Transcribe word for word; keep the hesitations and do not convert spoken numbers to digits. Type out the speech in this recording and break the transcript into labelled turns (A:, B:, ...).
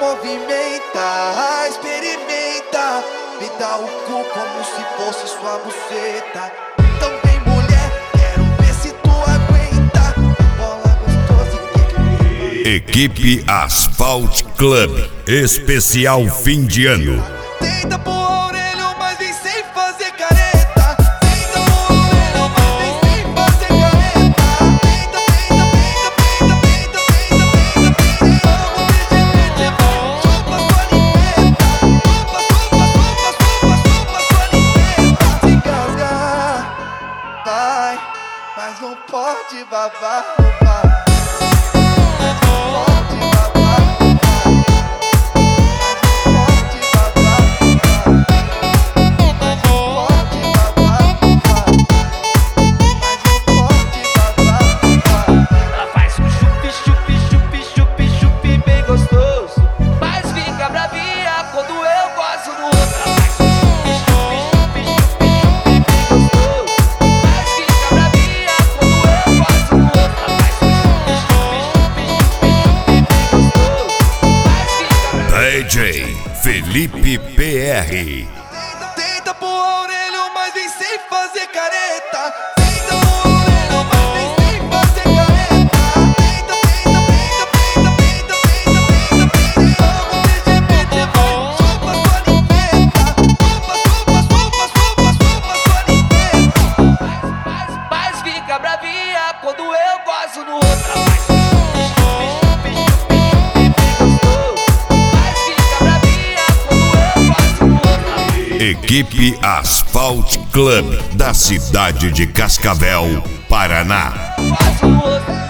A: movimenta, experimenta, me dá o cu como se fosse sua buceta. Então vem mulher, quero ver se tu aguenta. Bola gostosa e que...
B: Equipe Asphalt Club, especial fim de ano.
A: Tenta pro orelho, mas vem sem fazer careta. Tenta pro orelho, mas vem sem fazer careta. Tenta, tenta, tenta, tenta, tenta, tenta, tenta, tenta. Chupa sua limpeta. Chupa, chupa, chupa, chupa, chupa sua limpeta. Se engasgar, vai, mas não pode babar, vai.
B: D J Felipe P R.
A: Tenta, tenta pro orelho, mas vem sem fazer careta. Tenta pro orelho, mas vem sem fazer careta. Tenta, tenta, tenta, tenta, tenta, tenta, tenta, tenta. Chupa sua limpeta. Chupa, chupa, chupa, chupa, chupa sua limpeta.
C: Mas, mas fica bravinha quando eu gosto no outro.
B: Equipe Asphalt Club, da cidade de Cascavel, Paraná.
C: Gosto no outro.